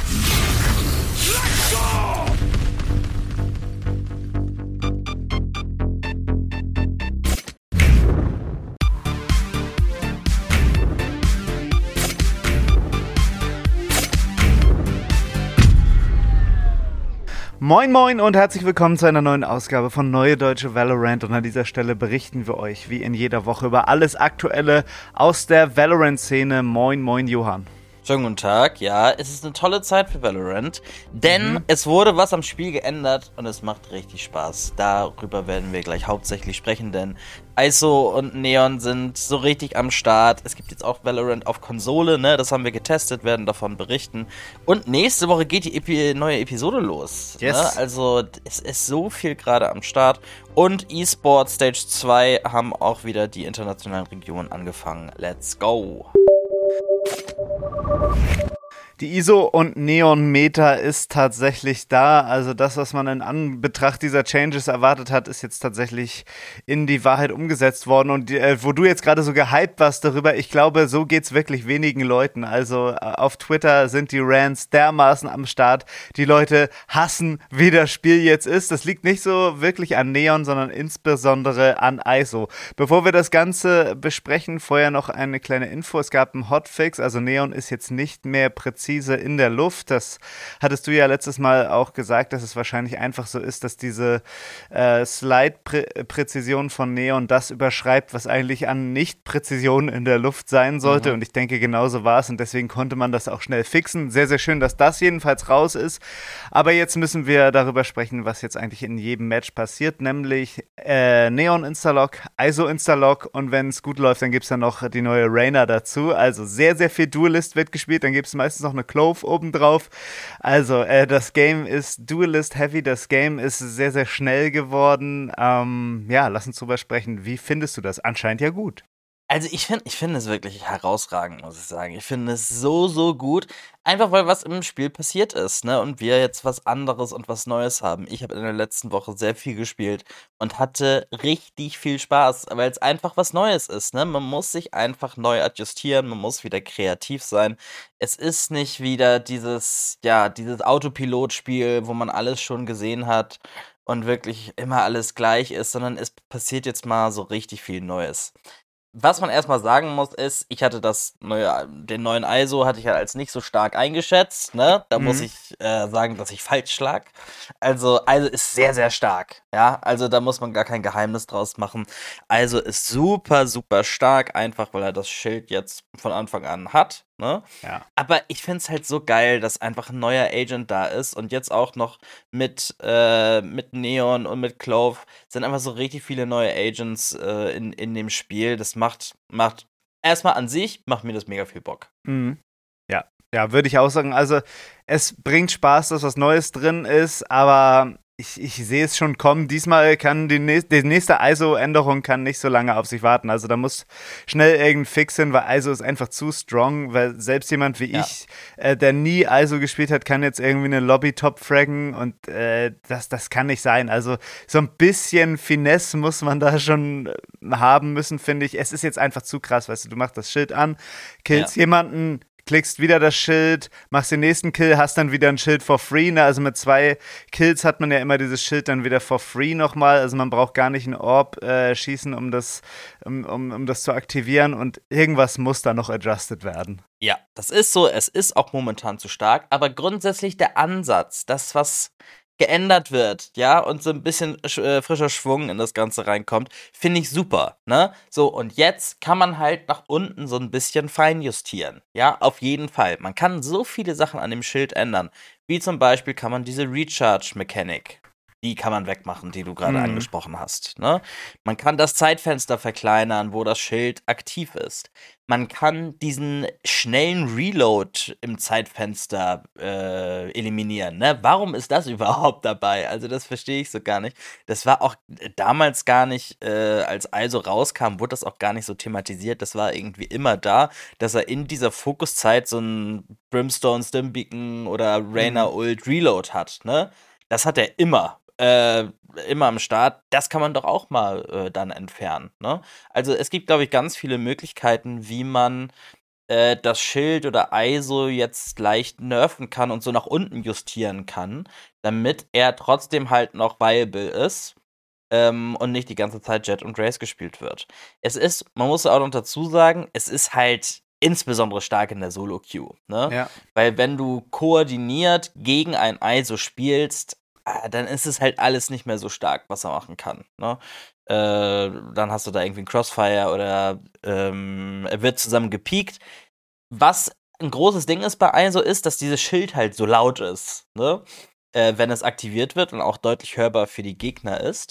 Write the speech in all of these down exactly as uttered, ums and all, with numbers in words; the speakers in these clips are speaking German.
Moin moin und herzlich willkommen zu einer neuen Ausgabe von Neue Deutsche Valorant, und an dieser Stelle berichten wir euch wie in jeder Woche über alles Aktuelle aus der Valorant-Szene. Moin moin Johann. Schönen guten Tag. Ja, es ist eine tolle Zeit für Valorant, denn mhm. es wurde was am Spiel geändert und es macht richtig Spaß. Darüber werden wir gleich hauptsächlich sprechen, denn I S O und Neon sind so richtig am Start. Es gibt jetzt auch Valorant auf Konsole, ne? Das haben wir getestet, werden davon berichten. Und nächste Woche geht die Epi- neue Episode los. Yes. Ne? Also es ist so viel gerade am Start. Und eSport Stage zwei haben auch wieder die internationalen Regionen angefangen. Let's go! Die I S O und Neon-Meta ist tatsächlich da, also das, was man in Anbetracht dieser Changes erwartet hat, ist jetzt tatsächlich in die Wahrheit umgesetzt worden, und äh, wo du jetzt gerade so gehypt warst darüber, ich glaube, so geht's wirklich wenigen Leuten, also äh, auf Twitter sind die Rants dermaßen am Start, die Leute hassen, wie das Spiel jetzt ist, das liegt nicht so wirklich an Neon, sondern insbesondere an I S O. Bevor wir das Ganze besprechen, vorher noch eine kleine Info, es gab einen Hotfix, also Neon ist jetzt nicht mehr präzise in der Luft. Das hattest du ja letztes Mal auch gesagt, dass es wahrscheinlich einfach so ist, dass diese äh, Slide-Präzision von Neon das überschreibt, was eigentlich an Nicht-Präzision in der Luft sein sollte. Mhm. Und ich denke, genauso war es, und deswegen konnte man das auch schnell fixen. Sehr, sehr schön, dass das jedenfalls raus ist. Aber jetzt müssen wir darüber sprechen, was jetzt eigentlich in jedem Match passiert, nämlich äh, Neon Instalock, I S O Instalock, und wenn es gut läuft, dann gibt es dann noch die neue Reyna dazu. Also sehr, sehr viel Duelist wird gespielt, dann gibt es meistens noch eine Clove obendrauf. Also äh, das Game ist Duelist-heavy, das Game ist sehr, sehr schnell geworden. Ähm, ja, lass uns drüber sprechen. Wie findest du das? Anscheinend ja gut. Also ich finde ich finde es wirklich herausragend, muss ich sagen. Ich finde es so, so gut. Einfach weil was im Spiel passiert ist, ne? Und wir jetzt was anderes und was Neues haben. Ich habe in der letzten Woche sehr viel gespielt und hatte richtig viel Spaß, weil es einfach was Neues ist, ne? Man muss sich einfach neu adjustieren, man muss wieder kreativ sein. Es ist nicht wieder dieses, ja, dieses Autopilot-Spiel, wo man alles schon gesehen hat und wirklich immer alles gleich ist, sondern es passiert jetzt mal so richtig viel Neues. Was man erstmal sagen muss, ist, ich hatte das neue, den neuen I S O hatte ich ja als nicht so stark eingeschätzt, ne? Da mhm. muss ich äh, sagen, dass ich falsch lag. Also, I S O ist sehr, sehr stark, ja? Also, da muss man gar kein Geheimnis draus machen. I S O ist super, super stark, einfach weil er das Schild jetzt von Anfang an hat, ne? Ja. Aber ich find's halt so geil, dass einfach ein neuer Agent da ist, und jetzt auch noch mit, äh, mit Neon und mit Clove sind einfach so richtig viele neue Agents äh, in, in dem Spiel. Das macht, macht erstmal an sich, macht mir das mega viel Bock. Mhm. Ja, ja, würde ich auch sagen. Also es bringt Spaß, dass was Neues drin ist, aber ich, ich sehe es schon kommen. Diesmal kann die, nächst, die nächste I S O-Änderung kann nicht so lange auf sich warten. Also da muss schnell irgendein Fix hin, weil I S O ist einfach zu strong, weil selbst jemand wie ja. ich, äh, der nie I S O gespielt hat, kann jetzt irgendwie eine Lobby-Top fraggen, und äh, das, das kann nicht sein. Also so ein bisschen Finesse muss man da schon haben müssen, finde ich. Es ist jetzt einfach zu krass, weißt du, du machst das Schild an, killst ja. jemanden, klickst wieder das Schild, machst den nächsten Kill, hast dann wieder ein Schild for free, ne? Also mit zwei Kills hat man ja immer dieses Schild dann wieder for free nochmal, also man braucht gar nicht einen Orb äh, schießen, um das, um, um, um das zu aktivieren, und irgendwas muss da noch adjusted werden. Ja, das ist so, es ist auch momentan zu stark, aber grundsätzlich der Ansatz, das, was geändert wird, ja, und so ein bisschen äh, frischer Schwung in das Ganze reinkommt, finde ich super, ne? So, und jetzt kann man halt nach unten so ein bisschen feinjustieren, ja, auf jeden Fall. Man kann so viele Sachen an dem Schild ändern, wie zum Beispiel kann man diese Recharge-Mechanik, die kann man wegmachen, die du gerade mhm. angesprochen hast, ne? Man kann das Zeitfenster verkleinern, wo das Schild aktiv ist. Man kann diesen schnellen Reload im Zeitfenster äh, eliminieren, ne? Warum ist das überhaupt dabei? Also das verstehe ich so gar nicht. Das war auch damals gar nicht, äh, als I S O rauskam, wurde das auch gar nicht so thematisiert. Das war irgendwie immer da, dass er in dieser Fokuszeit so ein Brimstone, Stimbeacon oder Reyna Ult Reload hat, ne? Das hat er immer. Äh, immer am Start, das kann man doch auch mal äh, dann entfernen, ne? Also es gibt, glaube ich, ganz viele Möglichkeiten, wie man äh, das Schild oder I S O jetzt leicht nerven kann und so nach unten justieren kann, damit er trotzdem halt noch viable ist. Ähm, und nicht die ganze Zeit Jet und Grace gespielt wird. Es ist, man muss auch noch dazu sagen, es ist halt insbesondere stark in der Solo-Queue, ne? Ja. Weil wenn du koordiniert gegen ein I S O spielst, ah, dann ist es halt alles nicht mehr so stark, was er machen kann, ne? Äh, dann hast du da irgendwie ein Crossfire oder ähm, er wird zusammen gepiekt. Was ein großes Ding ist bei I S O ist, dass dieses Schild halt so laut ist, ne? Äh, wenn es aktiviert wird und auch deutlich hörbar für die Gegner ist.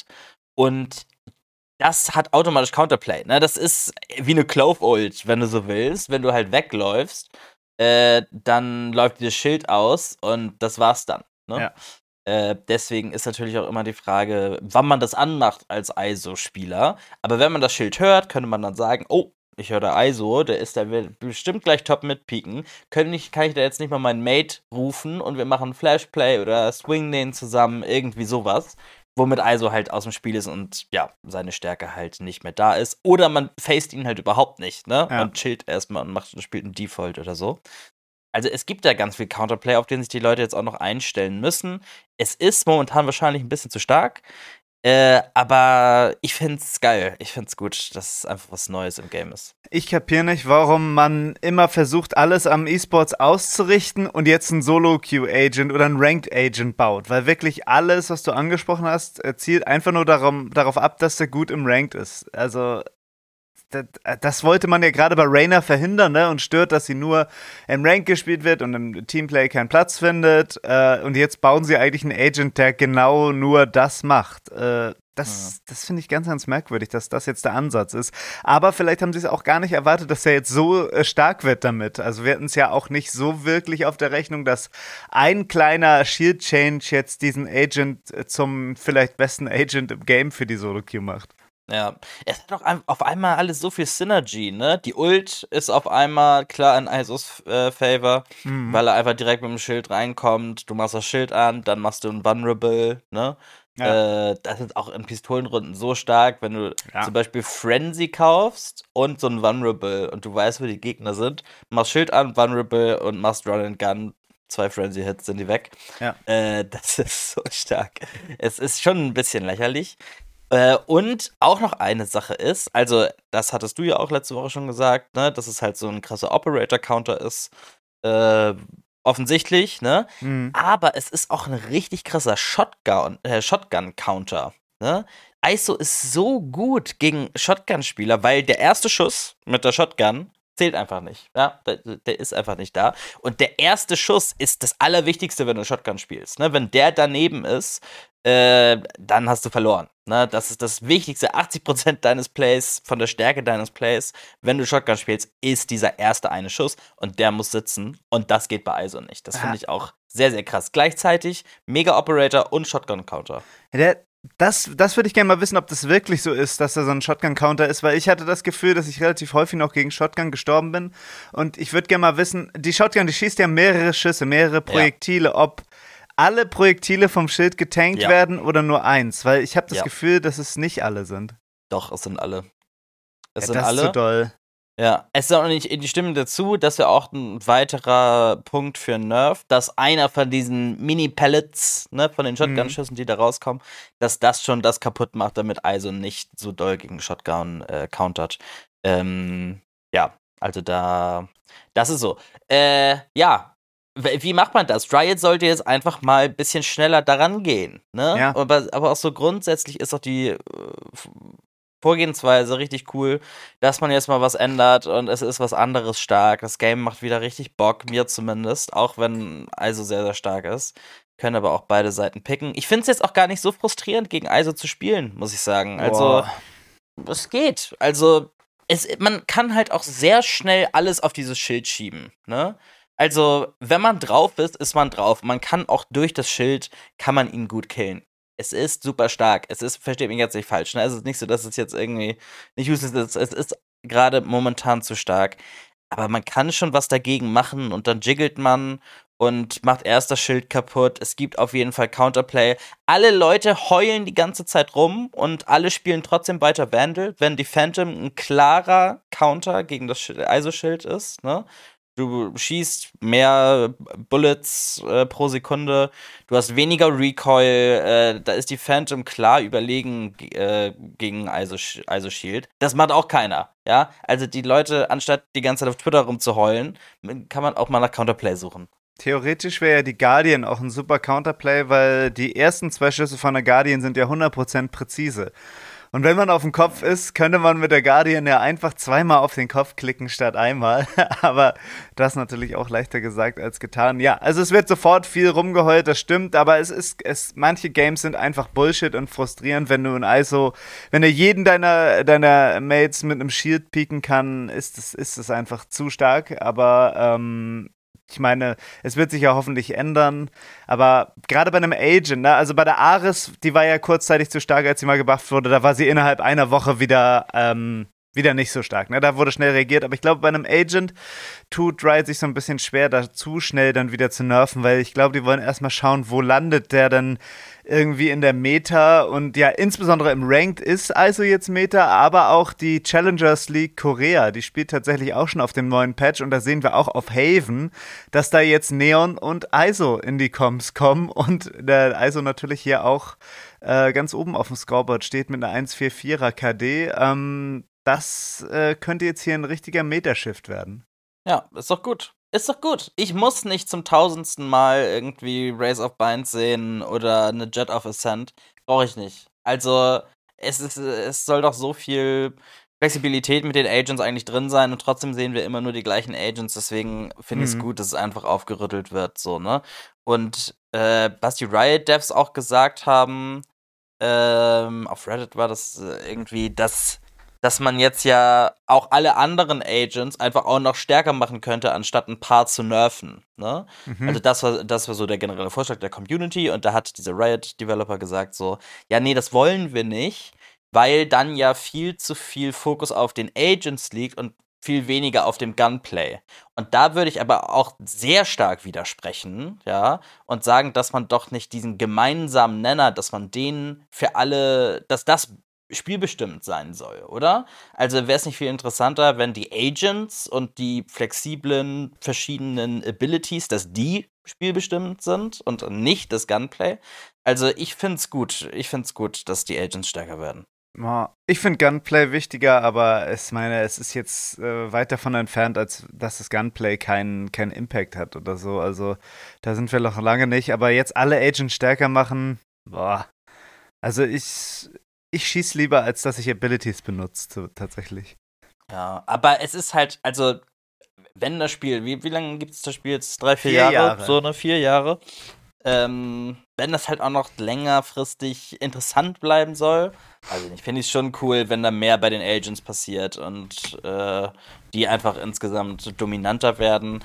Und das hat automatisch Counterplay, ne? Das ist wie eine Clove-Ult, wenn du so willst. Wenn du halt wegläufst, äh, dann läuft dieses Schild aus und das war's dann, ne? Ja. Äh, deswegen ist natürlich auch immer die Frage, wann man das anmacht als I S O-Spieler. Aber wenn man das Schild hört, könnte man dann sagen, oh, ich höre da I S O, der ist, der wird bestimmt gleich top mitpieken. Können ich, kann ich da jetzt nicht mal meinen Mate rufen und wir machen Flashplay oder Swing den zusammen, irgendwie sowas. Womit I S O halt aus dem Spiel ist und ja, seine Stärke halt nicht mehr da ist. Oder man faced ihn halt überhaupt nicht, ne? Ja. Und chillt erstmal und macht, spielt einen Default oder so. Also es gibt da ganz viel Counterplay, auf den sich die Leute jetzt auch noch einstellen müssen. Es ist momentan wahrscheinlich ein bisschen zu stark. Äh, aber ich find's geil. Ich find's gut, dass es einfach was Neues im Game ist. Ich kapiere nicht, warum man immer versucht, alles am E-Sports auszurichten und jetzt einen Solo-Queue-Agent oder einen Ranked-Agent baut. Weil wirklich alles, was du angesprochen hast, zielt einfach nur darum, darauf ab, dass der gut im Ranked ist. Also das, das wollte man ja gerade bei Reyna verhindern, ne? Und stört, dass sie nur im Rank gespielt wird und im Teamplay keinen Platz findet. Äh, und jetzt bauen sie eigentlich einen Agent, der genau nur das macht. Äh, das Ja. das finde ich ganz, ganz merkwürdig, dass das jetzt der Ansatz ist. Aber vielleicht haben sie es auch gar nicht erwartet, dass er jetzt so äh, stark wird damit. Also wir hatten es ja auch nicht so wirklich auf der Rechnung, dass ein kleiner Shield-Change jetzt diesen Agent äh, zum vielleicht besten Agent im Game für die Solo-Queue macht. Ja, es hat doch ein- auf einmal alles so viel Synergy, ne? Die Ult ist auf einmal klar in I S Os äh, Favor, Mhm. weil er einfach direkt mit dem Schild reinkommt. Du machst das Schild an, dann machst du ein Vulnerable, ne? Ja. Äh, das ist auch in Pistolenrunden so stark, wenn du Ja. zum Beispiel Frenzy kaufst und so ein Vulnerable und du weißt, wo die Gegner sind, machst Schild an, Vulnerable und machst Run and Gun. Zwei Frenzy-Hits sind die weg. Ja. Äh, das ist so stark. Es ist schon ein bisschen lächerlich. Äh, und auch noch eine Sache ist, also das hattest du ja auch letzte Woche schon gesagt, ne, dass es halt so ein krasser Operator-Counter ist, äh, offensichtlich, ne, Mhm. aber es ist auch ein richtig krasser Shotgun, äh, Shotgun-Counter, ne. I S O ist so gut gegen Shotgun-Spieler, weil der erste Schuss mit der Shotgun zählt einfach nicht, ja, der, der ist einfach nicht da. Und der erste Schuss ist das Allerwichtigste, wenn du Shotgun spielst, ne, wenn der daneben ist, äh, dann hast du verloren. Ne? Das ist das Wichtigste. achtzig Prozent deines Plays, von der Stärke deines Plays, wenn du Shotgun spielst, ist dieser erste eine Schuss und der muss sitzen. Und das geht bei I S O nicht. Das finde ich auch sehr, sehr krass. Gleichzeitig Mega Operator und Shotgun Counter. Der, das das würde ich gerne mal wissen, ob das wirklich so ist, dass er so ein Shotgun-Counter ist, weil ich hatte das Gefühl, dass ich relativ häufig noch gegen Shotgun gestorben bin. Und ich würde gerne mal wissen, die Shotgun, die schießt ja mehrere Schüsse, mehrere Projektile, ob alle Projektile vom Schild getankt Ja. werden oder nur eins, weil ich habe das Ja. Gefühl, dass es nicht alle sind. Doch, es sind alle. Es Ja, sind das alle. ist so doll. Ja, es ist auch nicht, die stimmen dazu, dass ja auch ein weiterer Punkt für Nerf, dass einer von diesen Mini-Pellets, ne, von den Shotgun-Schüssen, die da rauskommen, dass das schon das kaputt macht, damit I S O nicht so doll gegen Shotgun äh, countert. Ähm, ja, also da, das ist so. Äh, ja, w- wie macht man das? Riot sollte jetzt einfach mal ein bisschen schneller daran gehen, ne? Ja. Aber, aber auch so grundsätzlich ist doch die äh, Vorgehensweise richtig cool, dass man jetzt mal was ändert und es ist was anderes stark. Das Game macht wieder richtig Bock, mir zumindest, auch wenn I S O sehr, sehr stark ist. Können aber auch beide Seiten picken. Ich finde es jetzt auch gar nicht so frustrierend, gegen I S O zu spielen, muss ich sagen. Also, Boah. es geht. Also, es, man kann halt auch sehr schnell alles auf dieses Schild schieben, ne? Also, wenn man drauf ist, ist man drauf. Man kann auch durch das Schild, kann man ihn gut killen. Es ist super stark. Es ist, versteht mich jetzt nicht falsch, ne? Es ist nicht so, dass es jetzt irgendwie nicht useless ist. Es ist gerade momentan zu stark. Aber man kann schon was dagegen machen und dann jiggelt man und macht erst das Schild kaputt. Es gibt auf jeden Fall Counterplay. Alle Leute heulen die ganze Zeit rum und alle spielen trotzdem weiter Vandal, wenn die Phantom ein klarer Counter gegen das I S O-Schild ist, ne? Du schießt mehr Bullets äh, pro Sekunde, du hast weniger Recoil, äh, da ist die Phantom klar überlegen äh, gegen I S O-Shield. Das macht auch keiner, ja? Also die Leute, anstatt die ganze Zeit auf Twitter rumzuheulen, kann man auch mal nach Counterplay suchen. Theoretisch wäre ja die Guardian auch ein super Counterplay, weil die ersten zwei Schüsse von der Guardian sind ja hundert Prozent präzise. Und wenn man auf dem Kopf ist, könnte man mit der Guardian ja einfach zweimal auf den Kopf klicken statt einmal. Aber das ist natürlich auch leichter gesagt als getan. Ja, also es wird sofort viel rumgeheult, das stimmt. Aber es ist, es, manche Games sind einfach Bullshit und frustrierend, wenn du ein I S O, wenn er jeden deiner, deiner Mates mit einem Shield pieken kann, ist es, ist es einfach zu stark. Aber, ähm, ich meine, es wird sich ja hoffentlich ändern, aber gerade bei einem Agent, ne, also bei der Ares, die war ja kurzzeitig zu stark, als sie mal gebufft wurde, da war sie innerhalb einer Woche wieder, ähm, wieder nicht so stark, ne, da wurde schnell reagiert, aber ich glaube, bei einem Agent tut Riot sich so ein bisschen schwer, da zu schnell dann wieder zu nerven, weil ich glaube, die wollen erstmal schauen, wo landet der dann irgendwie in der Meta und ja, insbesondere im Ranked ist I S O jetzt Meta, aber auch die Challengers League Korea, die spielt tatsächlich auch schon auf dem neuen Patch und da sehen wir auch auf Haven, dass da jetzt Neon und I S O in die Comms kommen und der I S O natürlich hier auch äh, ganz oben auf dem Scoreboard steht mit einer eins Komma vierundvierziger K D. Ähm, das äh, könnte jetzt hier ein richtiger Meta-Shift werden. Ja, ist doch gut. Ist doch gut. Ich muss nicht zum tausendsten Mal irgendwie Race of Bind sehen oder eine Jet of Ascent. Brauche ich nicht. Also, es, ist, es soll doch so viel Flexibilität mit den Agents eigentlich drin sein und trotzdem sehen wir immer nur die gleichen Agents. Deswegen finde ich es Mhm. gut, dass es einfach aufgerüttelt wird, so, ne? Und äh, was die Riot-Devs auch gesagt haben, ähm, auf Reddit war das äh, irgendwie, dass dass man jetzt ja auch alle anderen Agents einfach auch noch stärker machen könnte, anstatt ein paar zu nerven. Ne? Mhm. Also das war, das war so der generelle Vorschlag der Community und da hat dieser Riot-Developer gesagt so, ja nee, das wollen wir nicht, weil dann ja viel zu viel Fokus auf den Agents liegt und viel weniger auf dem Gunplay. Und da würde ich aber auch sehr stark widersprechen, ja, und sagen, dass man doch nicht diesen gemeinsamen Nenner, dass man den für alle, dass das spielbestimmt sein soll, oder? Also wäre es nicht viel interessanter, wenn die Agents und die flexiblen verschiedenen Abilities, dass die spielbestimmt sind und nicht das Gunplay? Also ich find's gut, ich find's gut, dass die Agents stärker werden. Ich finde Gunplay wichtiger, aber es meine, es ist jetzt äh, weit davon entfernt, als dass das Gunplay keinen keinen Impact hat oder so. Also da sind wir noch lange nicht. Aber jetzt alle Agents stärker machen, boah. Also ich ich schieße lieber, als dass ich Abilities benutze, so, tatsächlich. Ja, aber es ist halt, also wenn das Spiel, wie, wie lange gibt es das Spiel jetzt? Drei, vier, Vier Jahre? Jahre. So, ne, vier Jahre. Ähm, wenn das halt auch noch längerfristig interessant bleiben soll, also ich finde es schon cool, wenn da mehr bei den Agents passiert und äh, die einfach insgesamt dominanter werden.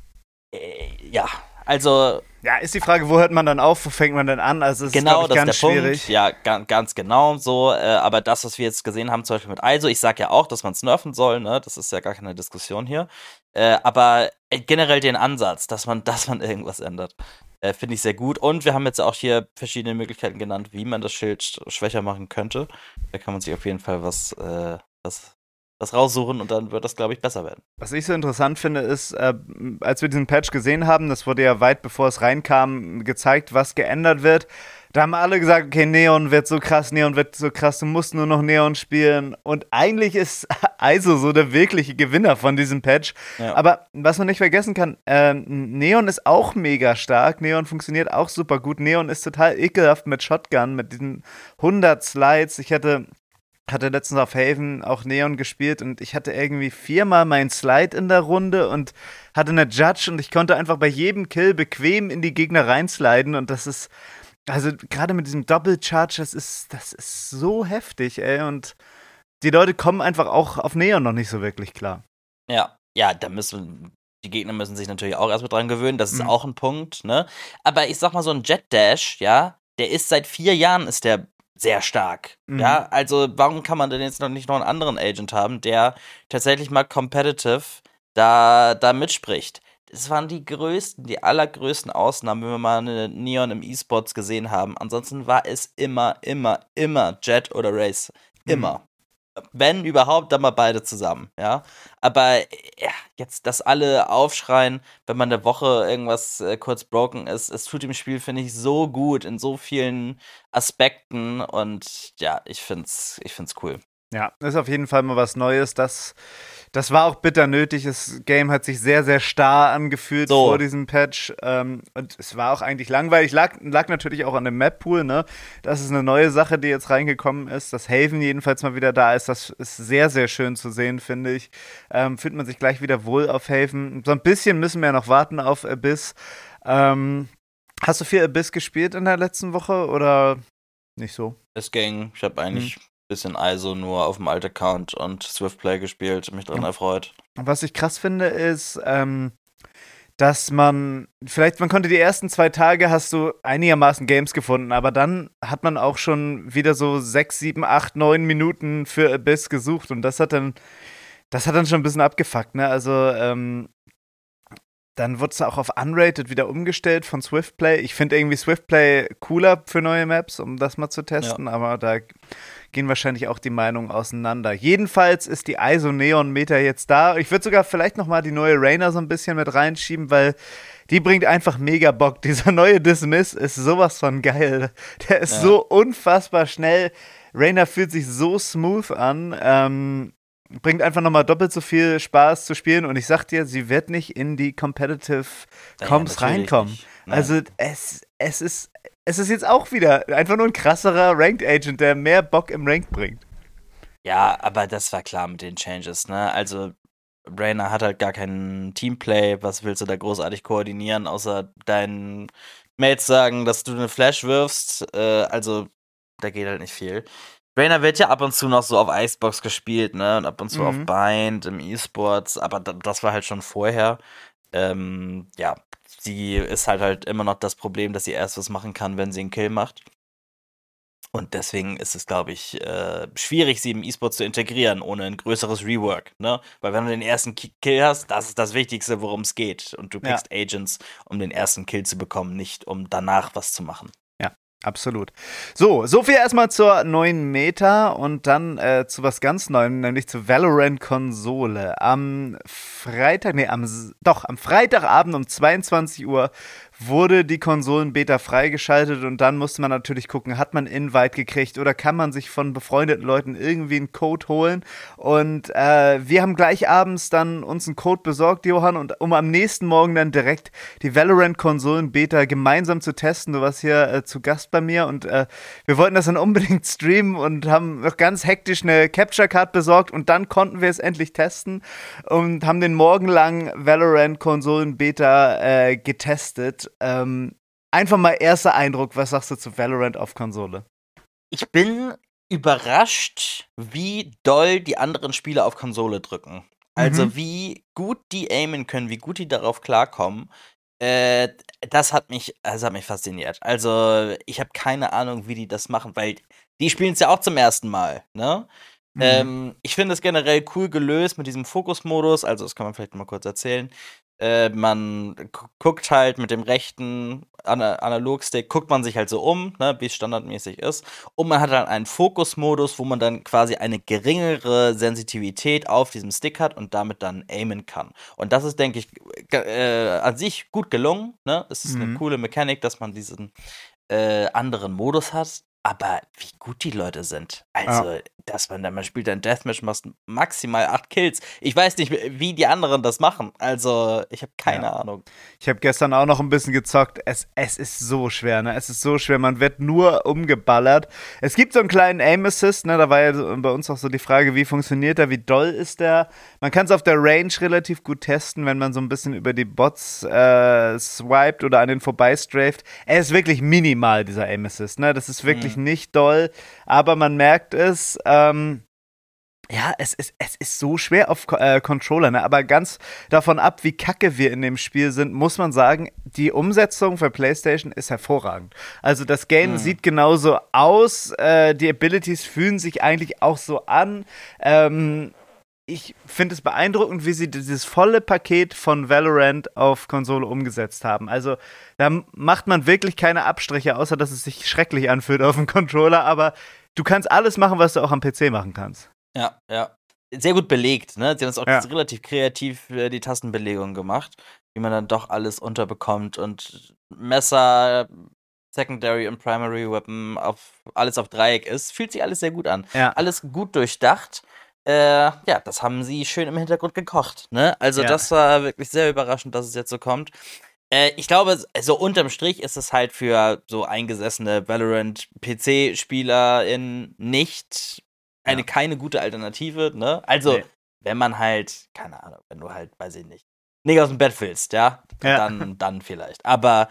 Äh, ja, also Ja, ist die Frage, wo hört man dann auf, wo fängt man denn an? Also es genau, ist, glaube ich, das ist ganz der schwierig. Punkt. Ja, ganz, ganz genau so. Äh, aber das, was wir jetzt gesehen haben, zum Beispiel mit I S O, ich sag ja auch, dass man es nerven soll, ne? Das ist ja gar keine Diskussion hier. Äh, aber äh, generell den Ansatz, dass man, dass man irgendwas ändert, äh, finde ich sehr gut. Und wir haben jetzt auch hier verschiedene Möglichkeiten genannt, wie man das Schild schwächer machen könnte. Da kann man sich auf jeden Fall was, äh, was, was raussuchen und dann wird das, glaube ich, besser werden. Was ich so interessant finde, ist, äh, als wir diesen Patch gesehen haben, das wurde ja weit bevor es reinkam, gezeigt, was geändert wird. Da haben alle gesagt, okay, Neon wird so krass, Neon wird so krass, du musst nur noch Neon spielen. Und eigentlich ist I S O so der wirkliche Gewinner von diesem Patch. Ja. Aber was man nicht vergessen kann, äh, Neon ist auch mega stark. Neon funktioniert auch super gut. Neon ist total ekelhaft mit Shotgun, mit diesen hundert Slides. Ich hatte... hatte letztens auf Haven auch Neon gespielt und ich hatte irgendwie viermal meinen Slide in der Runde und hatte eine Judge und ich konnte einfach bei jedem Kill bequem in die Gegner reinsliden und das ist, also gerade mit diesem Double-Charge, das ist, das ist so heftig, ey, und die Leute kommen einfach auch auf Neon noch nicht so wirklich klar. Ja, ja, da müssen die Gegner müssen sich natürlich auch erstmal dran gewöhnen, das ist Mhm. auch ein Punkt, ne? Aber ich sag mal, so ein Jet Dash, ja, der ist seit vier Jahren ist der sehr stark. Mhm. Ja, also warum kann man denn jetzt noch nicht noch einen anderen Agent haben, der tatsächlich mal competitive da, da mitspricht? es waren die größten, die allergrößten Ausnahmen, wenn wir mal eine Neon im E-Sports gesehen haben. Ansonsten war es immer, immer, immer Jet oder Race. Immer. Mhm. Wenn überhaupt, dann mal beide zusammen, ja. Aber ja, jetzt, dass alle aufschreien, wenn man eine Woche irgendwas äh, kurz broken ist, es tut dem Spiel, finde ich, so gut in so vielen Aspekten und ja, ich find's, ich find's cool. Ja, ist auf jeden Fall mal was Neues. Das, das war auch bitter nötig. Das Game hat sich sehr, sehr starr angefühlt so. vor diesem Patch. Ähm, und es war auch eigentlich langweilig. Lag, lag natürlich auch an dem Map-Pool, ne? Das ist eine neue Sache, die jetzt reingekommen ist. Dass Haven jedenfalls mal wieder da ist, das ist sehr, sehr schön zu sehen, finde ich. Ähm, fühlt man sich gleich wieder wohl auf Haven. So ein bisschen müssen wir ja noch warten auf Abyss. Ähm, hast du viel Abyss gespielt in der letzten Woche oder nicht so? Es ging. Ich habe eigentlich hm. bisschen I S O nur auf dem alten Account und Swiftplay gespielt, mich dran ja. erfreut. Was ich krass finde, ist, ähm, dass man, vielleicht, man konnte die ersten zwei Tage, hast du einigermaßen Games gefunden, aber dann hat man auch schon wieder so sechs, sieben, acht, neun Minuten für Abyss gesucht und das hat dann, das hat dann schon ein bisschen abgefuckt, ne, also, ähm, dann wurde es auch auf Unrated wieder umgestellt von Swiftplay. Ich finde irgendwie Swiftplay cooler für neue Maps, um das mal zu testen, ja. aber da gehen wahrscheinlich auch die Meinungen auseinander. Jedenfalls ist die I S O Neon Meta jetzt da. Ich würde sogar vielleicht noch mal die neue Reyna so ein bisschen mit reinschieben, weil die bringt einfach mega Bock. Dieser neue Dismiss ist sowas von geil. Der ist ja. so unfassbar schnell. Reyna fühlt sich so smooth an. Ähm, bringt einfach nochmal doppelt so viel Spaß zu spielen und ich sag dir, sie wird nicht in die Competitive Comps ja, reinkommen. Also es, es ist es ist jetzt auch wieder einfach nur ein krasserer Ranked Agent, der mehr Bock im Rank bringt. Ja, aber das war klar mit den Changes, ne? Also Reyna hat halt gar kein Teamplay, was willst du da großartig koordinieren, außer deinen Mates sagen, dass du eine Flash wirfst, äh, also da geht halt nicht viel. Reyna wird ja ab und zu noch so auf Icebox gespielt, ne, und ab und zu mhm. auf Bind im E-Sports, aber das war halt schon vorher. Ähm, ja, sie ist halt halt immer noch das Problem, dass sie erst was machen kann, wenn sie einen Kill macht. Und deswegen ist es, glaube ich, äh, schwierig, sie im E-Sport zu integrieren, ohne ein größeres Rework, ne? Weil wenn du den ersten Kill hast, das ist das Wichtigste, worum es geht. Und du pickst ja. Agents, um den ersten Kill zu bekommen, nicht um danach was zu machen. Absolut. So, so viel erstmal zur neuen Meta und dann äh, zu was ganz Neuem, nämlich zur Valorant-Konsole. Am Freitag, nee, am, doch, am Freitagabend um zweiundzwanzig Uhr wurde die Konsolen-Beta freigeschaltet und dann musste man natürlich gucken, hat man Invite gekriegt oder kann man sich von befreundeten Leuten irgendwie einen Code holen und äh, wir haben gleich abends dann uns einen Code besorgt, Johann, und um am nächsten Morgen dann direkt die Valorant-Konsolen-Beta gemeinsam zu testen. Du warst hier äh, zu Gast bei mir und äh, wir wollten das dann unbedingt streamen und haben noch ganz hektisch eine Capture-Card besorgt und dann konnten wir es endlich testen und haben den Morgen lang Valorant-Konsolen-Beta äh, getestet. Ähm, einfach mal erster Eindruck, was sagst du zu Valorant auf Konsole? Ich bin überrascht, wie doll die anderen Spieler auf Konsole drücken. Also mhm. wie gut die aimen können, wie gut die darauf klarkommen. Äh, das hat mich, das hat mich fasziniert. Also ich habe keine Ahnung, wie die das machen, weil die spielen es ja auch zum ersten Mal, ne? Mhm. Ähm, ich finde es generell cool gelöst mit diesem Fokusmodus, also das kann man vielleicht mal kurz erzählen. Äh, man gu- guckt halt mit dem rechten Ana- Analogstick, guckt man sich halt so um, ne, wie es standardmäßig ist. Und man hat dann einen Fokusmodus, wo man dann quasi eine geringere Sensitivität auf diesem Stick hat und damit dann aimen kann. Und das ist, denke ich, g- äh, an sich gut gelungen. Ne? Es ist mhm. eine coole Mechanik, dass man diesen äh, anderen Modus hat. Aber wie gut die Leute sind. Also, ja. dass man dann, man spielt ein Deathmatch, machst maximal acht Kills. Ich weiß nicht, wie die anderen das machen. Also, ich habe keine ja. Ahnung. Ich habe gestern auch noch ein bisschen gezockt. Es, es ist so schwer, ne? Es ist so schwer. Man wird nur umgeballert. Es gibt so einen kleinen Aim-Assist, ne? Da war ja so, bei uns auch so die Frage, wie funktioniert der, wie doll ist der? Man kann es auf der Range relativ gut testen, wenn man so ein bisschen über die Bots äh, swiped oder an den vorbeistraft. Er ist wirklich minimal, dieser Aim-Assist, ne? Das ist wirklich mhm. nicht doll, aber man merkt es, ähm, ja, es ist, es ist so schwer auf äh, Controller, ne? Aber ganz davon ab, wie kacke wir in dem Spiel sind, muss man sagen, die Umsetzung für PlayStation ist hervorragend. Also das Game mhm. sieht genauso aus, äh, die Abilities fühlen sich eigentlich auch so an, ähm, ich finde es beeindruckend, wie sie dieses volle Paket von Valorant auf Konsole umgesetzt haben. Also da macht man wirklich keine Abstriche, außer dass es sich schrecklich anfühlt auf dem Controller, aber du kannst alles machen, was du auch am P C machen kannst. Ja, ja. Sehr gut belegt, ne? Sie haben es auch Ja. relativ kreativ äh, die Tastenbelegung gemacht, wie man dann doch alles unterbekommt und Messer, Secondary und Primary Weapon auf alles auf Dreieck ist. Fühlt sich alles sehr gut an. Ja. Alles gut durchdacht. Äh, ja, das haben sie schön im Hintergrund gekocht, ne? Also Ja. das war wirklich sehr überraschend, dass es jetzt so kommt. Äh, ich glaube, so unterm Strich ist es halt für so eingesessene Valorant-P C-SpielerInnen nicht eine Ja. keine gute Alternative, ne? Also, Nee. wenn man halt, keine Ahnung, wenn du halt, weiß ich nicht, nicht aus dem Bett willst, ja, Ja. dann, dann vielleicht. Aber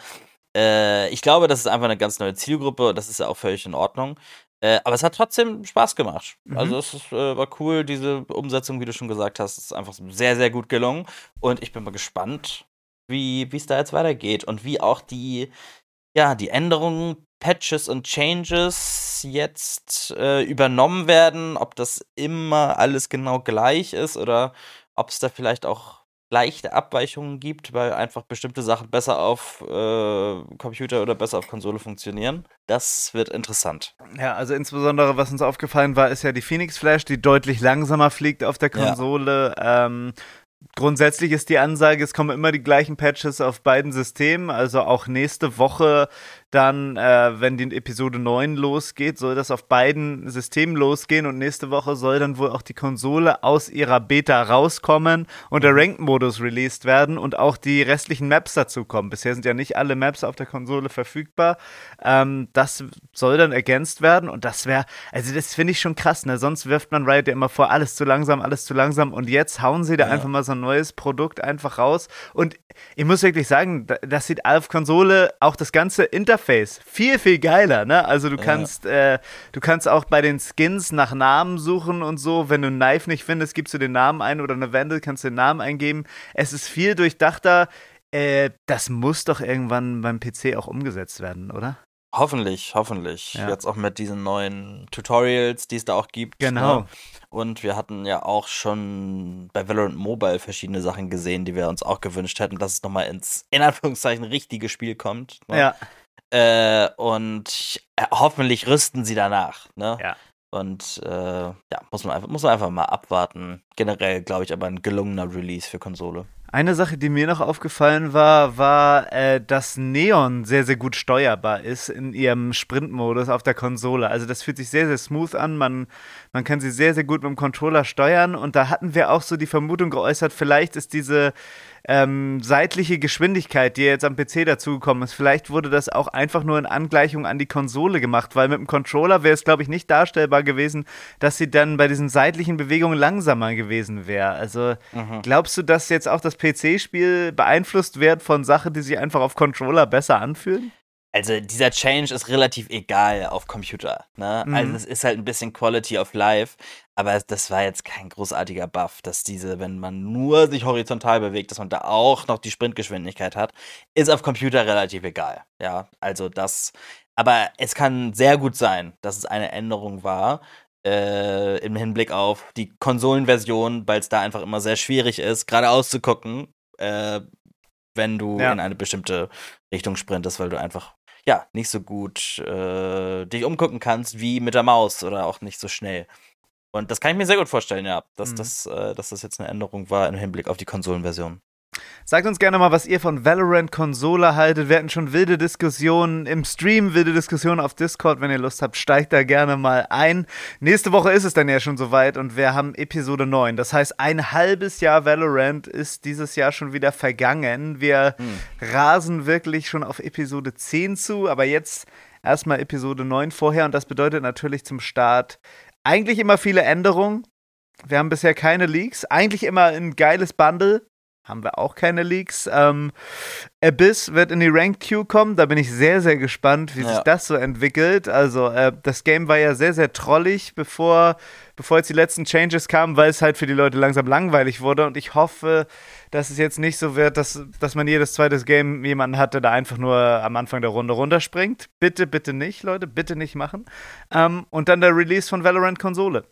äh, ich glaube, das ist einfach eine ganz neue Zielgruppe und das ist ja auch völlig in Ordnung. Äh, aber es hat trotzdem Spaß gemacht. Mhm. Also es ist, äh, war cool, diese Umsetzung, wie du schon gesagt hast, ist einfach sehr, sehr gut gelungen. Und ich bin mal gespannt, wie es da jetzt weitergeht und wie auch die, ja, die Änderungen, Patches und Changes jetzt äh, übernommen werden, ob das immer alles genau gleich ist oder ob es da vielleicht auch leichte Abweichungen gibt, weil einfach bestimmte Sachen besser auf äh, Computer oder besser auf Konsole funktionieren. Das wird interessant. Ja, also insbesondere, was uns aufgefallen war, ist ja die Phoenix Flash, die deutlich langsamer fliegt auf der Ja. Konsole. Ähm, grundsätzlich ist die Ansage, es kommen immer die gleichen Patches auf beiden Systemen, also auch nächste Woche dann, äh, wenn die Episode neun losgeht, soll das auf beiden Systemen losgehen und nächste Woche soll dann wohl auch die Konsole aus ihrer Beta rauskommen und der Ranked-Modus released werden und auch die restlichen Maps dazu kommen. Bisher sind ja nicht alle Maps auf der Konsole verfügbar. Ähm, das soll dann ergänzt werden und das wäre, also das finde ich schon krass, ne? Sonst wirft man Riot ja immer vor, alles zu langsam, alles zu langsam und jetzt hauen sie da Ja. einfach mal so ein neues Produkt einfach raus und ich muss wirklich sagen, da- das sieht auf Konsole auch das ganze Interface viel, viel geiler, ne? Also du Ja. kannst, äh, du kannst auch bei den Skins nach Namen suchen und so. Wenn du ein Knife nicht findest, gibst du den Namen ein oder eine Vandal, kannst du den Namen eingeben. Es ist viel durchdachter. Äh, das muss doch irgendwann beim P C auch umgesetzt werden, oder? Hoffentlich, hoffentlich. Ja. Jetzt auch mit diesen neuen Tutorials, die es da auch gibt. Genau. Ne? Und wir hatten ja auch schon bei Valorant Mobile verschiedene Sachen gesehen, die wir uns auch gewünscht hätten, dass es nochmal ins, in Anführungszeichen, richtige Spiel kommt. Ne? Ja. Äh, und äh, hoffentlich rüsten sie danach. Ne? Ja. Und äh, ja, muss man, einfach, muss man einfach mal abwarten. Generell, glaube ich, aber ein gelungener Release für Konsole. Eine Sache, die mir noch aufgefallen war, war, äh, dass Neon sehr, sehr gut steuerbar ist in ihrem Sprintmodus auf der Konsole. Also das fühlt sich sehr, sehr smooth an. Man, man kann sie sehr, sehr gut mit dem Controller steuern. Und da hatten wir auch so die Vermutung geäußert, vielleicht ist diese ähm, seitliche Geschwindigkeit, die jetzt am P C dazugekommen ist, vielleicht wurde das auch einfach nur in Angleichung an die Konsole gemacht, weil mit dem Controller wäre es, glaube ich, nicht darstellbar gewesen, dass sie dann bei diesen seitlichen Bewegungen langsamer gewesen wäre. Also Mhm. glaubst du, dass jetzt auch das P C-Spiel beeinflusst wird von Sachen, die sich einfach auf Controller besser anfühlen? Also dieser Change ist relativ egal auf Computer, ne? Mhm. Also es ist halt ein bisschen Quality of Life, aber das war jetzt kein großartiger Buff, dass diese, wenn man nur sich horizontal bewegt, dass man da auch noch die Sprintgeschwindigkeit hat, ist auf Computer relativ egal, ja? Also das, aber es kann sehr gut sein, dass es eine Änderung war, äh, im Hinblick auf die Konsolenversion, weil es da einfach immer sehr schwierig ist, geradeaus zu gucken, äh, wenn du Ja. in eine bestimmte Richtung sprintest, weil du einfach ja, nicht so gut äh, dich umgucken kannst wie mit der Maus oder auch nicht so schnell. Und das kann ich mir sehr gut vorstellen, ja, dass, Mhm. das, äh, dass das jetzt eine Änderung war im Hinblick auf die Konsolenversion. Sagt uns gerne mal, was ihr von Valorant Konsole haltet. Wir hatten schon wilde Diskussionen im Stream, wilde Diskussionen auf Discord. Wenn ihr Lust habt, steigt da gerne mal ein. Nächste Woche ist es dann ja schon soweit und wir haben Episode neun. Das heißt, ein halbes Jahr Valorant ist dieses Jahr schon wieder vergangen. Wir Hm. rasen wirklich schon auf Episode zehn zu, aber jetzt erstmal Episode neun vorher und das bedeutet natürlich zum Start eigentlich immer viele Änderungen. Wir haben bisher keine Leaks. Eigentlich immer ein geiles Bundle. Haben wir auch keine Leaks. Ähm, Abyss wird in die Ranked Queue kommen. Da bin ich sehr, sehr gespannt, wie Ja. sich das so entwickelt. Also, äh, das Game war ja sehr, sehr trollig, bevor, bevor jetzt die letzten Changes kamen, weil es halt für die Leute langsam langweilig wurde. Und ich hoffe, dass es jetzt nicht so wird, dass, dass man jedes zweite Game jemanden hat, der da einfach nur am Anfang der Runde runterspringt. Bitte, bitte nicht, Leute. Bitte nicht machen. Ähm, und dann der Release von Valorant Konsole.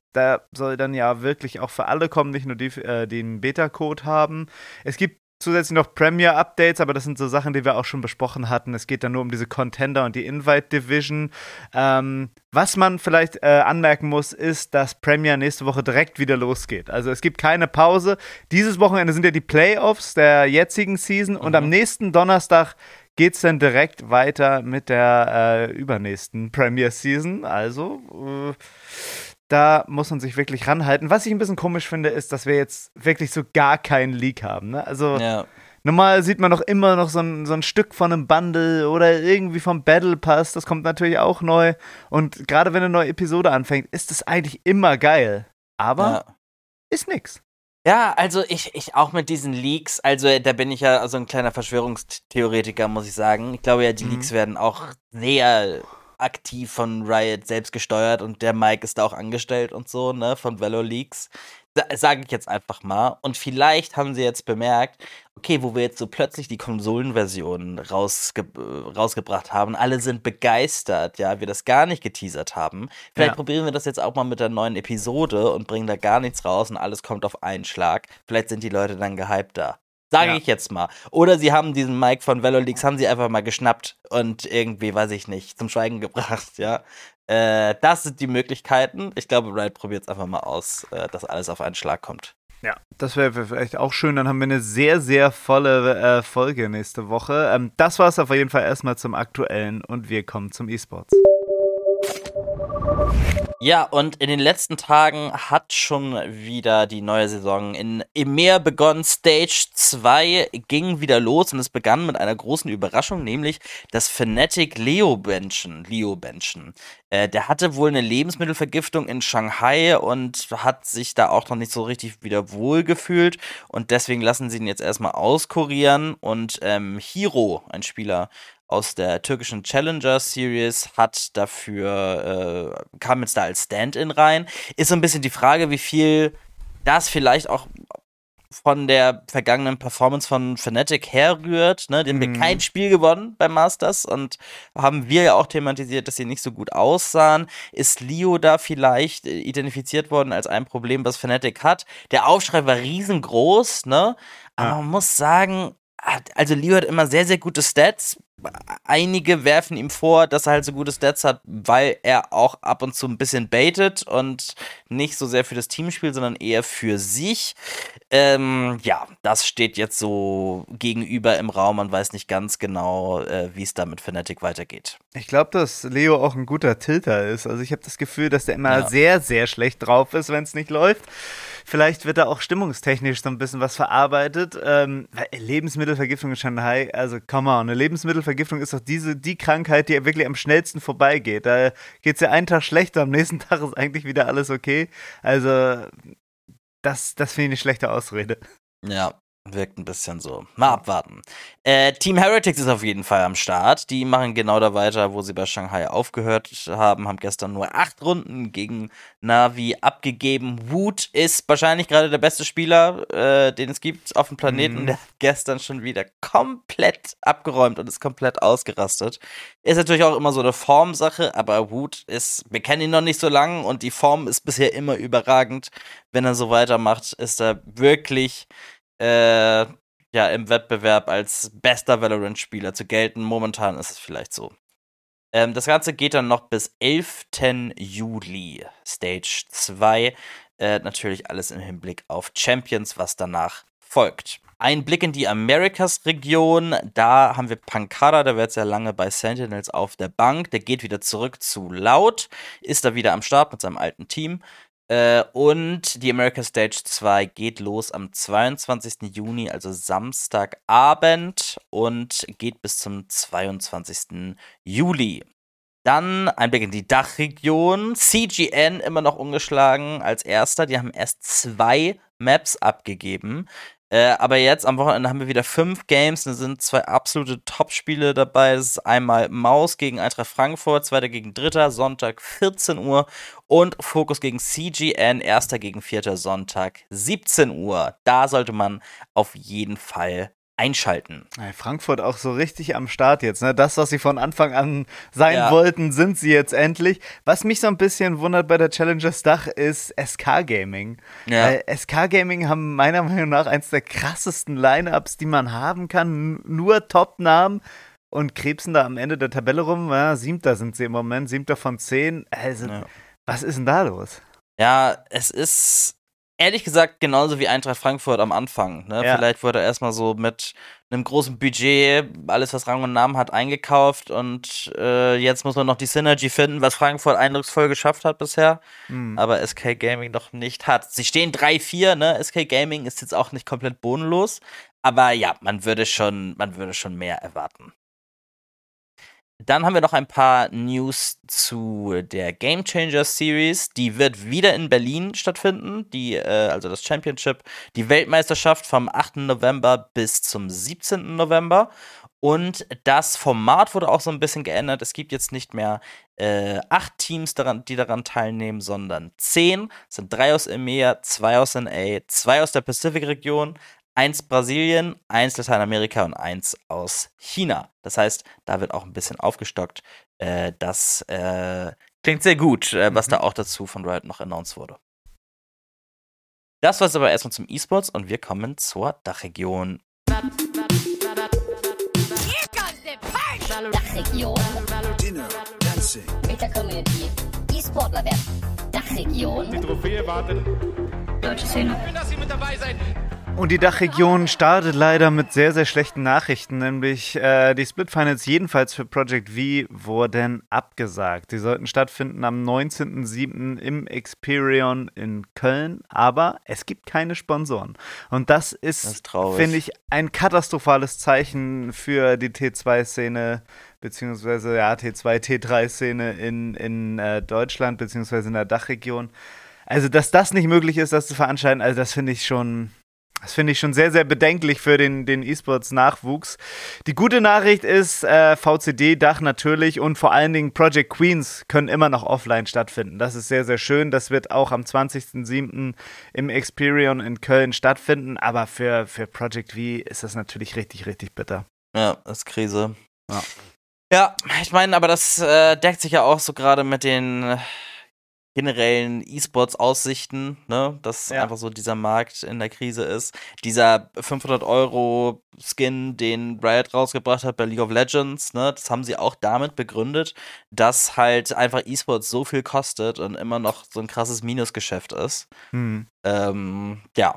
Da soll dann ja wirklich auch für alle kommen, nicht nur die, äh, die einen Beta-Code haben. Es gibt zusätzlich noch Premier-Updates, aber das sind so Sachen, die wir auch schon besprochen hatten. Es geht dann nur um diese Contender und die Invite-Division. Ähm, was man vielleicht äh, anmerken muss, ist, dass Premier nächste Woche direkt wieder losgeht. Also es gibt keine Pause. Dieses Wochenende sind ja die Playoffs der jetzigen Season mhm. und am nächsten Donnerstag geht es dann direkt weiter mit der äh, übernächsten Premier Season. Also äh, da muss man sich wirklich ranhalten. Was ich ein bisschen komisch finde, ist, dass wir jetzt wirklich so gar keinen Leak haben. Ne? Also ja. normal sieht man doch immer noch so ein, so ein Stück von einem Bundle oder irgendwie vom Battle Pass. Das kommt natürlich auch neu. Und gerade wenn eine neue Episode anfängt, ist das eigentlich immer geil. Aber ja. ist nix. Ja, also ich, ich auch mit diesen Leaks, also da bin ich ja so ein kleiner Verschwörungstheoretiker, muss ich sagen. Ich glaube ja, die mhm. Leaks werden auch sehr aktiv von Riot selbst gesteuert und der Mike ist da auch angestellt und so, ne, von Velo Leaks. Sage ich jetzt einfach mal. Und vielleicht haben sie jetzt bemerkt, okay, wo wir jetzt so plötzlich die Konsolenversion rausge- rausgebracht haben, alle sind begeistert, ja, wir das gar nicht geteasert haben. Vielleicht ja. probieren wir das jetzt auch mal mit der neuen Episode und bringen da gar nichts raus und alles kommt auf einen Schlag. Vielleicht sind die Leute dann gehypter. Sage ja. ich jetzt mal. Oder sie haben diesen Mike von VeloLeaks, haben sie einfach mal geschnappt und irgendwie, weiß ich nicht, zum Schweigen gebracht, ja. Äh, das sind die Möglichkeiten. Ich glaube, Riot probiert es einfach mal aus, äh, dass alles auf einen Schlag kommt. Ja, das wäre vielleicht auch schön. Dann haben wir eine sehr, sehr volle äh, Folge nächste Woche. Ähm, das war es auf jeden Fall erstmal zum Aktuellen und wir kommen zum E-Sports. Ja, und in den letzten Tagen hat schon wieder die neue Saison in EMEA begonnen. Stage zwei ging wieder los und es begann mit einer großen Überraschung, nämlich das Fnatic Leo Benchen. Leo Benchen. Äh, der hatte wohl eine Lebensmittelvergiftung in Shanghai und hat sich da auch noch nicht so richtig wieder wohl gefühlt und deswegen lassen sie ihn jetzt erstmal auskurieren und ähm, Hero, ein Spieler aus der türkischen Challenger Series, hat dafür, äh, kam jetzt da als Stand-in rein. Ist so ein bisschen die Frage, wie viel das vielleicht auch von der vergangenen Performance von Fnatic herrührt. Ne? Die haben mhm. kein Spiel gewonnen beim Masters und haben wir ja auch thematisiert, dass sie nicht so gut aussahen. Ist Leo da vielleicht identifiziert worden als ein Problem, was Fnatic hat? Der Aufschrei war riesengroß, ne? Aber ja. man muss sagen, also Leo hat immer sehr, sehr gute Stats. Einige werfen ihm vor, dass er halt so gute Stats hat, weil er auch ab und zu ein bisschen baitet und nicht so sehr für das Team spielt, sondern eher für sich. Ähm, ja, das steht jetzt so gegenüber im Raum. Man weiß nicht ganz genau, äh, wie es da mit Fnatic weitergeht. Ich glaube, dass Leo auch ein guter Tilter ist. Also ich habe das Gefühl, dass der immer ja. sehr, sehr schlecht drauf ist, wenn es nicht läuft. Vielleicht wird da auch stimmungstechnisch so ein bisschen was verarbeitet. Ähm, Lebensmittelvergiftung in Shanghai, also come on, eine Lebensmittelvergiftung ist doch diese, die Krankheit, die wirklich am schnellsten vorbeigeht. Da geht es ja einen Tag schlechter, am nächsten Tag ist eigentlich wieder alles okay. Also das, das finde ich eine schlechte Ausrede. Ja. Wirkt ein bisschen so. Mal abwarten. Äh, Team Heretics ist auf jeden Fall am Start. Die machen genau da weiter, wo sie bei Shanghai aufgehört haben. Haben gestern nur acht Runden gegen Na'Vi abgegeben. Wood ist wahrscheinlich gerade der beste Spieler, äh, den es gibt auf dem Planeten. Mhm. Der hat gestern schon wieder komplett abgeräumt und ist komplett ausgerastet. Ist natürlich auch immer so eine Formsache, aber Wood ist, wir kennen ihn noch nicht so lange und die Form ist bisher immer überragend. Wenn er so weitermacht, ist er wirklich Äh, ja, im Wettbewerb als bester Valorant-Spieler zu gelten. Momentan ist es vielleicht so. Ähm, das Ganze geht dann noch bis elften Juli, Stage zwei. Äh, natürlich alles im Hinblick auf Champions, was danach folgt. Ein Blick in die Americas-Region. Da haben wir Pankara, der war jetzt ja lange bei Sentinels auf der Bank. Der geht wieder zurück zu Loud, ist da wieder am Start mit seinem alten Team. Äh, und die America Stage zwei geht los am zweiundzwanzigsten Juni, also Samstagabend, und geht bis zum zweiundzwanzigsten Juli. Dann ein Blick in die Dachregion. C G N immer noch ungeschlagen als erster. Die haben erst zwei Maps abgegeben. Äh, aber jetzt am Wochenende haben wir wieder fünf Games. Da sind zwei absolute Top-Spiele dabei. Das ist einmal Maus gegen Eintracht Frankfurt, zweiter gegen Dritter, Sonntag vierzehn Uhr. Und Fokus gegen C G N, erster gegen Vierter, Sonntag siebzehn Uhr. Da sollte man auf jeden Fall einschalten. Frankfurt auch so richtig am Start jetzt, ne? Das, was sie von Anfang an sein Ja. wollten, sind sie jetzt endlich. Was mich so ein bisschen wundert bei der Challengers Dach ist S K Gaming. Ja. Weil S K Gaming haben meiner Meinung nach eins der krassesten Lineups, die man haben kann. N- Nur Top-Namen und krebsen da am Ende der Tabelle rum. Ja, siebter sind sie im Moment, siebter von zehn. Also, Ja. was ist denn da los? Ja, es ist ehrlich gesagt genauso wie Eintracht Frankfurt am Anfang. Ne? Ja. Vielleicht wurde erstmal so mit einem großen Budget, alles was Rang und Namen hat, eingekauft und äh, jetzt muss man noch die Synergy finden, was Frankfurt eindrucksvoll geschafft hat bisher, Hm. aber S K Gaming noch nicht hat. Sie stehen drei vier, ne? S K Gaming ist jetzt auch nicht komplett bodenlos, aber ja, man würde schon, man würde schon mehr erwarten. Dann haben wir noch ein paar News zu der Game Changer Series. Die wird wieder in Berlin stattfinden. Die, äh, also das Championship, die Weltmeisterschaft vom achten November bis zum siebzehnten November. Und das Format wurde auch so ein bisschen geändert. Es gibt jetzt nicht mehr äh, acht Teams, daran, die daran teilnehmen, sondern zehn. Es sind drei aus EMEA, zwei aus N A, zwei aus der Pacific-Region, eins Brasilien, eins Lateinamerika und eins aus China. Das heißt, da wird auch ein bisschen aufgestockt. Äh, das äh, klingt sehr gut, äh, was Mhm. da auch dazu von Riot noch announced wurde. Das war es aber erstmal zum E-Sports und wir kommen zur Dachregion. Dachregion. Dinner, Dancing, Mit der Community. E-Sportler werden. Dachregion. Die Trophäe wartet. Deutsche Szene. Schön, dass Sie mit dabei seid. Und die Dachregion startet leider mit sehr, sehr schlechten Nachrichten, nämlich äh, die Split Finals jedenfalls für Project V wurden abgesagt. Die sollten stattfinden am neunzehnten siebten im Experion in Köln, aber es gibt keine Sponsoren. Und das ist, Das ist traurig. finde ich, ein katastrophales Zeichen für die T zwei Szene, beziehungsweise ja, T zwei, T drei Szene in, in äh, Deutschland, beziehungsweise in der Dachregion. Also, dass das nicht möglich ist, das zu veranstalten, also das finde ich schon... Das finde ich schon sehr, sehr bedenklich für den, den E-Sports-Nachwuchs. Die gute Nachricht ist, äh, V C D-Dach natürlich und vor allen Dingen Project Queens können immer noch offline stattfinden. Das ist sehr, sehr schön. Das wird auch am zwanzigsten siebten im Experion in Köln stattfinden. Aber für, für Project V ist das natürlich richtig, richtig bitter. Ja, das ist Krise. Ja. Ja, ich meine, aber das äh, deckt sich ja auch so gerade mit den äh, generellen E-Sports-Aussichten, ne? Dass Ja. einfach so dieser Markt in der Krise ist. Dieser fünfhundert Euro Skin, den Riot rausgebracht hat bei League of Legends, ne? Das haben sie auch damit begründet, dass halt einfach E-Sports so viel kostet und immer noch so ein krasses Minusgeschäft ist. Hm. Ähm, ja.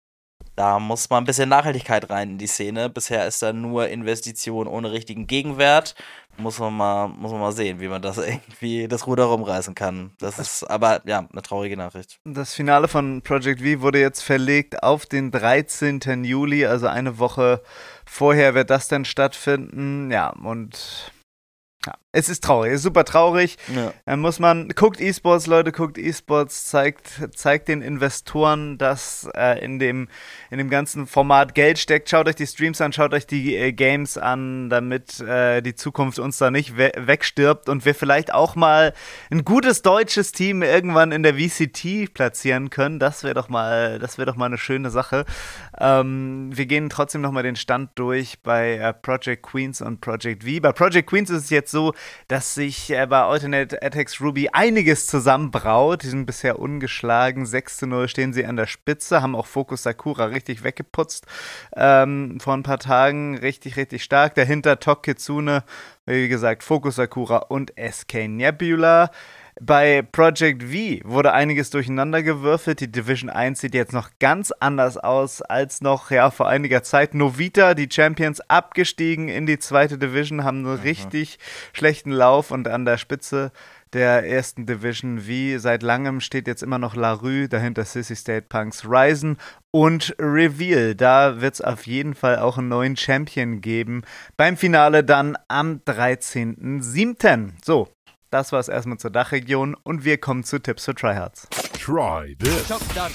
Da muss mal ein bisschen Nachhaltigkeit rein in die Szene. Bisher ist da nur Investition ohne richtigen Gegenwert. Muss man mal, muss man mal sehen, wie man das irgendwie das Ruder rumreißen kann. Das ist aber, ja, eine traurige Nachricht. Das Finale von Project V wurde jetzt verlegt auf den dreizehnten Juli, also eine Woche vorher wird das dann stattfinden. Ja, und ja, es ist traurig, es ist super traurig. Ja. Dann muss man, guckt E-Sports, Leute, guckt E-Sports, zeigt, zeigt den Investoren, dass äh, in, dem, in dem ganzen Format Geld steckt. Schaut euch die Streams an, schaut euch die äh, Games an, damit äh, die Zukunft uns da nicht we- wegstirbt und wir vielleicht auch mal ein gutes deutsches Team irgendwann in der V C T platzieren können. Das wäre doch mal, das wäre doch mal eine schöne Sache. Ähm, wir gehen trotzdem nochmal den Stand durch bei äh, Project Queens und Project V. Bei Project Queens ist es jetzt so, dass sich äh, bei Alternate Attacks Ruby einiges zusammenbraut. Die sind bisher ungeschlagen. sechs zu null stehen sie an der Spitze, haben auch Focus Sakura richtig weggeputzt ähm, vor ein paar Tagen. Richtig, richtig stark. Dahinter Tok Kitsune, wie gesagt, Focus Sakura und S K Nebula. Bei Project V wurde einiges durcheinander gewürfelt. Die Division eins sieht jetzt noch ganz anders aus als noch ja, vor einiger Zeit. Novita, die Champions, abgestiegen in die zweite Division, haben einen richtig schlechten Lauf und an der Spitze der ersten Division V seit langem steht jetzt immer noch LaRue, dahinter Sissy State Punks Ryzen und Reveal. Da wird es auf jeden Fall auch einen neuen Champion geben. Beim Finale dann am dreizehnten siebten So. Das war es erstmal zur Dachregion und wir kommen zu Tipps für Tryhards. try this.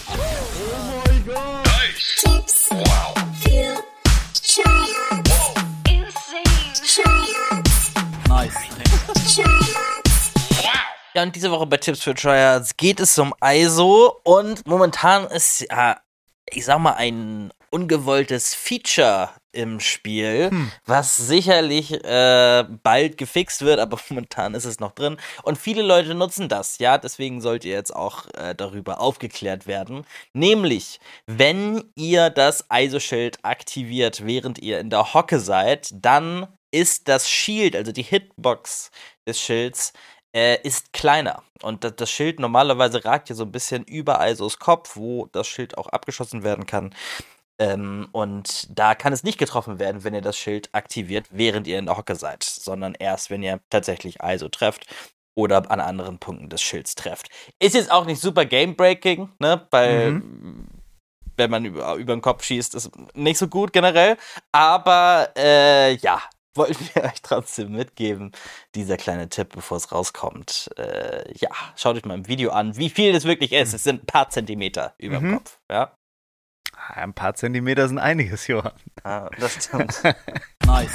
Tips für Tryhards. Tryhards. Nice. Tryhards. Ja, und diese Woche bei Tipps für Tryhards geht es um I S O und momentan ist, ja, ich sag mal, ein ungewolltes Feature im Spiel, hm. was sicherlich äh, bald gefixt wird, aber momentan ist es noch drin. Und viele Leute nutzen das, ja, deswegen sollt ihr jetzt auch äh, darüber aufgeklärt werden. Nämlich, wenn ihr das I S O-Schild aktiviert, während ihr in der Hocke seid, dann ist das Shield, also die Hitbox des Schilds, äh, ist kleiner. Und das, das Schild normalerweise ragt ja so ein bisschen über I S Os Kopf, wo das Schild auch abgeschossen werden kann. Ähm, und da kann es nicht getroffen werden, wenn ihr das Schild aktiviert, während ihr in der Hocke seid, sondern erst, wenn ihr tatsächlich I S O trefft oder an anderen Punkten des Schilds trefft. Ist jetzt auch nicht super Game-Breaking, ne, weil mhm. wenn man über, über den Kopf schießt, ist nicht so gut generell, aber äh, ja, wollten wir euch trotzdem mitgeben, dieser kleine Tipp, bevor es rauskommt. Äh, ja, schaut euch mal im Video an, wie viel das wirklich ist. Es sind ein paar Zentimeter über dem mhm. Kopf, ja. Ein paar Zentimeter sind einiges, Johann. Ah, das stimmt. Nice.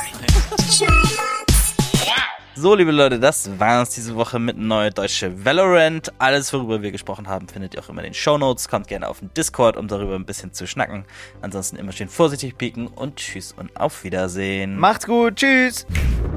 So, liebe Leute, das war es diese Woche mit Neue Deutsche Valorant. Alles, worüber wir gesprochen haben, findet ihr auch immer in den Shownotes. Kommt gerne auf den Discord, um darüber ein bisschen zu schnacken. Ansonsten immer schön vorsichtig pieken und tschüss und auf Wiedersehen. Macht's gut, tschüss.